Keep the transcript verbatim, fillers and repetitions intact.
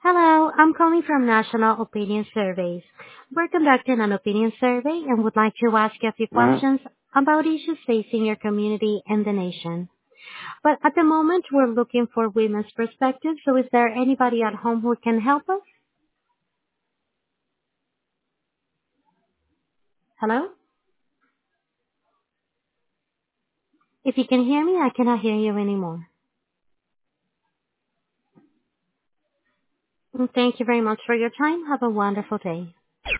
Hello, I'm calling from National Opinion Surveys. We're conducting an opinion survey and would like to ask you a few questions about issues facing your community and the nation. But at the moment, we're looking for women's perspective, so is there anybody at home who can help us? Hello? If you can hear me, I cannot hear you anymore. And thank you very much for your time. Have a wonderful day.